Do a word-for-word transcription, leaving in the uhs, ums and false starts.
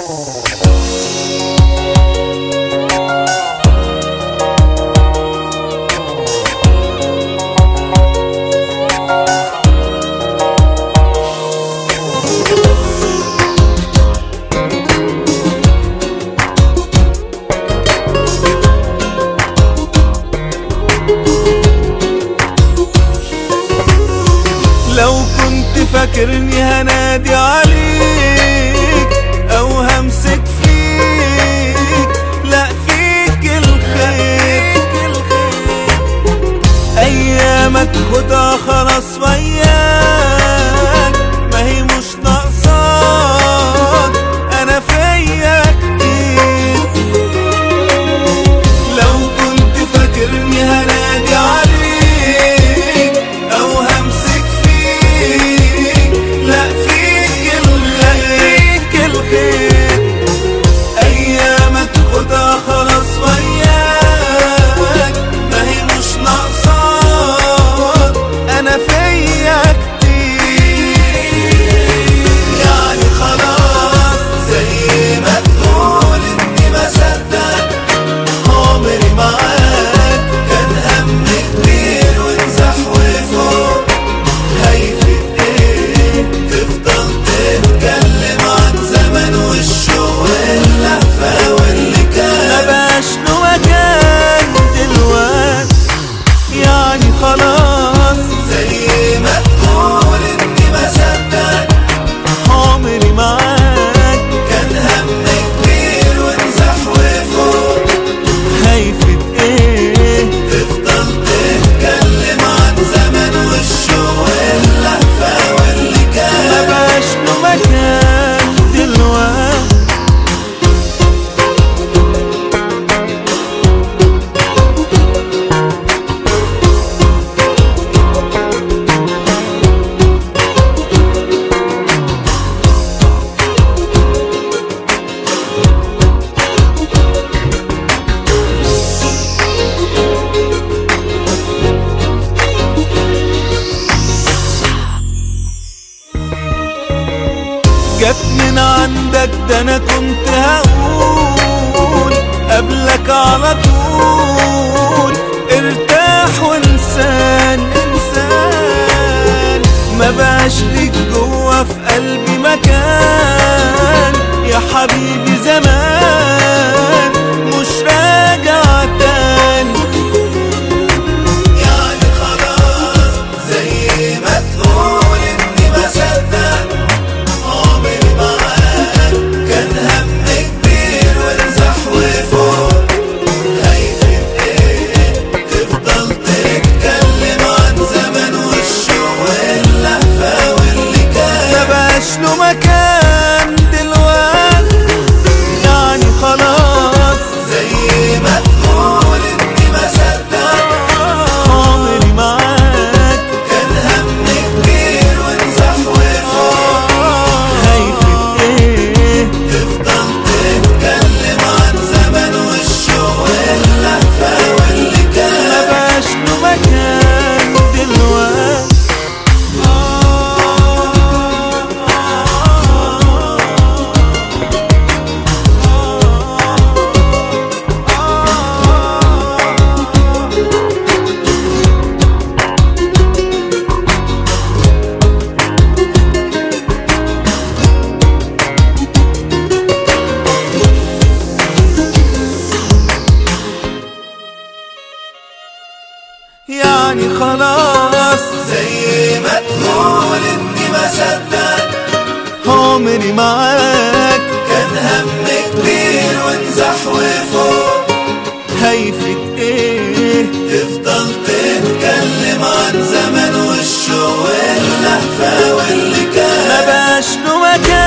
لو كنت فاكرني هنادي عليك او همسك فيك، لا فيك الخير. ايامك خدها خلاص وياك، ما هي مش ناقصاك، انا فيا كتير. لو كنت فاكرني هنادي عليك او همسك فيك، لا فيك الخير فيك الخير. ايامك خدها خلاص وياك، ما هي مش ناقصاك، انا فيا كتير. يعني خلاص زي ما تقول اني ما صدق، عمري معاك كان هم كبير ونزح وفوق. هيفيد ايه تفضل تتكلم عن زمن والشوق واللهفة واللي كان، مبقاش له مكان دلوقتي. يعني خلاص زي ما تقول اني ما صدق، عمري معاك كان هم كبير ونزح وفوق. هيفيد ايه تفضل تتكلم عن زمن والشوق واللهفة واللي كان، مبقاش له مكان دلوقتي. جت من عندك ده انا كنت هقول قبلك على طول، ارتاح وانسان انسان. ما بقاش ليك جوا في قلبي مكان، يا حبيبي زمان مش راجع تاني. يعني خلاص زي ما تقول اني ما صدق، عمري معاك كان هم كبير ونزح وفوق. هيفيد ايه تفضل تتكلم عن زمن والشوق واللهفة واللي كان، مبقاش له مكان دلوقتي. يعني خلاص زي ما تقول اني ما صدق، عمري معاك كان هم كبير ونزح وفوق. هيفيد ايه تفضل تتكلم عن زمن والشوق واللهفة واللي كان، مبقاش له مكان دلوقتي. يعني خلاص زي ما تقول اني ما صدق، عمري معاك كان هم كبير ونزح وفوق. هيفيد ايه تفضل تتكلم عن زمن والشوق واللهفة واللي كان، مبقاش له مكان